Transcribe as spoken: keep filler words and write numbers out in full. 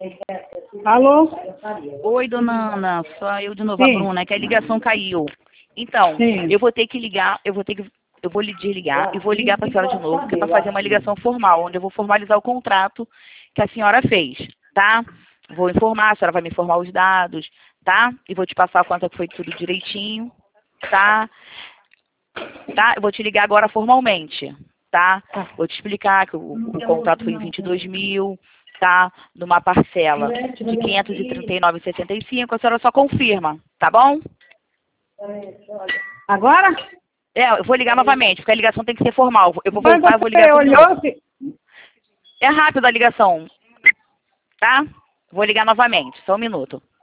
Alô? Oi, dona Ana, só eu de novo, a Sim. Bruna, que a ligação caiu. Então, Sim. eu vou ter que ligar, eu vou ter que, eu vou lhe desligar e vou ligar para a senhora de novo, que é para fazer uma ligação formal, onde eu vou formalizar o contrato que a senhora fez, tá? Vou informar, a senhora vai me informar os dados, tá? E vou te passar a conta que foi tudo direitinho, tá? Tá? Eu vou te ligar agora formalmente, tá? Vou te explicar que o, o contrato foi em vinte e dois mil, tá? Numa parcela de quinhentos e trinta e nove reais e sessenta e cinco, a senhora só confirma, tá bom? Agora? É, eu vou ligar novamente, porque a ligação tem que ser formal. Eu vou Mas voltar, eu vou você ligar tudo de novo. olhou se... É rápido a ligação, tá? Vou ligar novamente, só um minuto.